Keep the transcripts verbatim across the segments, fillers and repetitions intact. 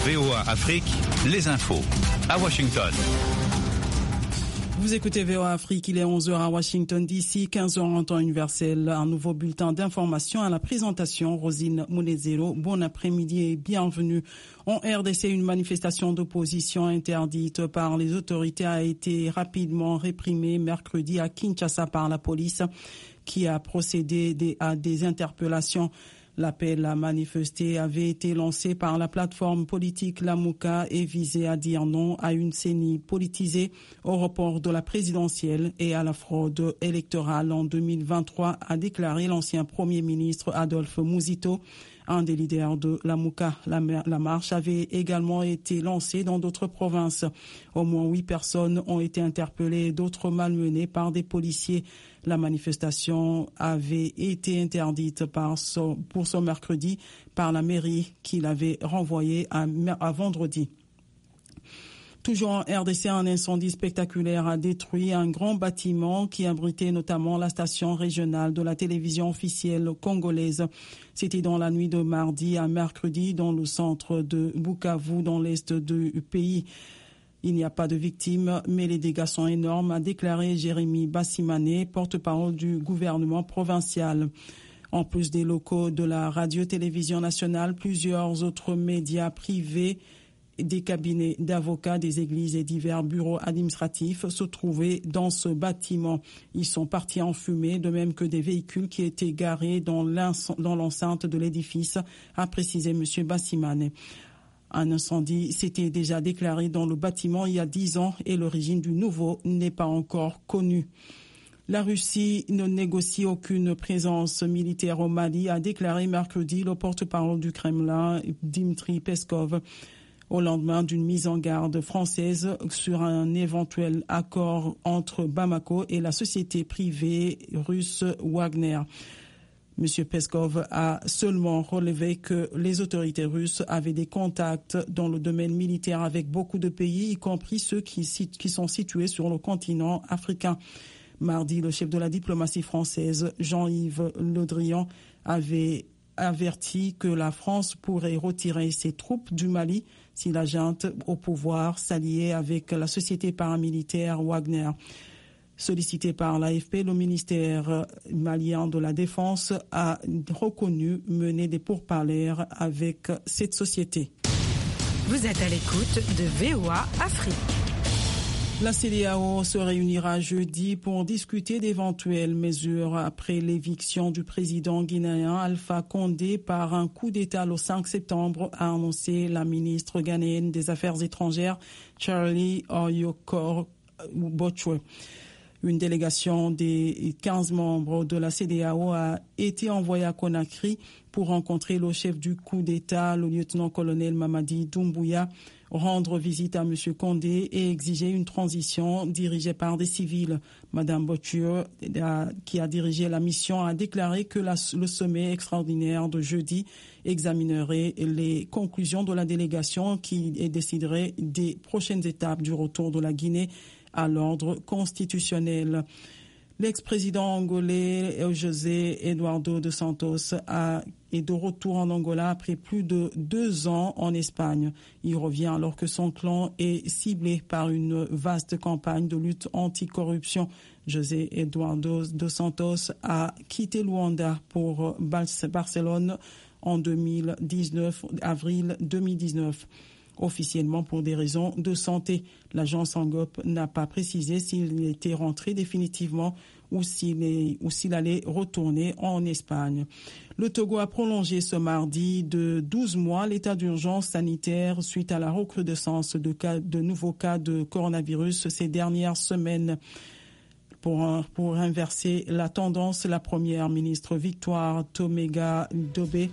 V O A Afrique, les infos. À Washington. Vous écoutez V O A Afrique, il est onze heures à Washington D C, quinze heures en temps universel. Un nouveau bulletin d'information à la présentation. Rosine Monezero, bon après-midi et bienvenue. En R D C, une manifestation d'opposition interdite par les autorités a été rapidement réprimée mercredi à Kinshasa par la police qui a procédé à des interpellations. L'appel à manifester avait été lancé par la plateforme politique Lamuka et visait à dire non à une C E N I politisée, au report de la présidentielle et à la fraude électorale en deux mille vingt-trois, a déclaré l'ancien Premier ministre Adolphe Muzito, un des leaders de Lamuka. La, la marche avait également été lancée dans d'autres provinces. Au moins huit personnes ont été interpellées et d'autres malmenées par des policiers. La manifestation avait été interdite par son, pour ce mercredi par la mairie qui l'avait renvoyée à, à vendredi. Toujours en R D C, un incendie spectaculaire a détruit un grand bâtiment qui abritait notamment la station régionale de la télévision officielle congolaise. C'était dans la nuit de mardi à mercredi dans le centre de Bukavu, dans l'est du pays. Il n'y a pas de victimes, mais les dégâts sont énormes, a déclaré Jérémy Bassimane, porte-parole du gouvernement provincial. En plus des locaux de la radio-télévision nationale, plusieurs autres médias privés, des cabinets d'avocats, des églises et divers bureaux administratifs se trouvaient dans ce bâtiment. Ils sont partis en fumée, de même que des véhicules qui étaient garés dans l'enceinte de l'édifice, a précisé M. Bassimane. Un incendie s'était déjà déclaré dans le bâtiment il y a dix ans et l'origine du nouveau n'est pas encore connue. La Russie ne négocie aucune présence militaire au Mali, a déclaré mercredi le porte-parole du Kremlin, Dmitry Peskov, au lendemain d'une mise en garde française sur un éventuel accord entre Bamako et la société privée russe Wagner. M. Peskov a seulement relevé que les autorités russes avaient des contacts dans le domaine militaire avec beaucoup de pays, y compris ceux qui, qui sont situés sur le continent africain. Mardi, le chef de la diplomatie française, Jean-Yves Le Drian, avait averti que la France pourrait retirer ses troupes du Mali si la junte au pouvoir s'alliait avec la société paramilitaire Wagner. Sollicité par l'A F P, le ministère malien de la Défense a reconnu mener des pourparlers avec cette société. Vous êtes à l'écoute de V O A Afrique. La C E D E A O se réunira jeudi pour discuter d'éventuelles mesures après l'éviction du président guinéen Alpha Condé par un coup d'État le cinq septembre, a annoncé la ministre ghanéenne des Affaires étrangères Charlie Oyokor Botchwe. Une délégation des quinze membres de la C E D E A O a été envoyée à Conakry pour rencontrer le chef du coup d'État, le lieutenant-colonel Mamadi Doumbouya, rendre visite à M. Condé et exiger une transition dirigée par des civils. Madame Botchwe, qui a dirigé la mission, a déclaré que la, le sommet extraordinaire de jeudi examinerait les conclusions de la délégation qui déciderait des prochaines étapes du retour de la Guinée à l'ordre constitutionnel. L'ex-président angolais José Eduardo dos Santos a, est de retour en Angola après plus de deux ans en Espagne. Il revient alors que son clan est ciblé par une vaste campagne de lutte anticorruption. José Eduardo dos Santos a quitté Luanda pour Barcelone en deux mille dix-neuf, avril deux mille dix-neuf. Officiellement pour des raisons de santé. L'agence Angop n'a pas précisé s'il était rentré définitivement ou s'il, est, ou s'il allait retourner en Espagne. Le Togo a prolongé ce mardi de douze mois l'état d'urgence sanitaire suite à la recrudescence de, cas, de nouveaux cas de coronavirus ces dernières semaines. Pour, pour inverser la tendance, la première ministre Victoire Toméga Dobé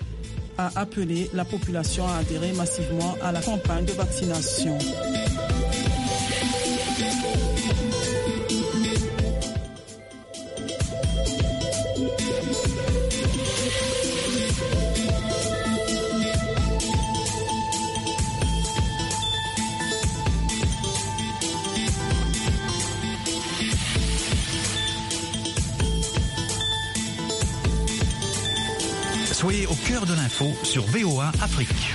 a appelé la population à adhérer massivement à la campagne de vaccination. Soyez au cœur de l'info sur V O A Afrique.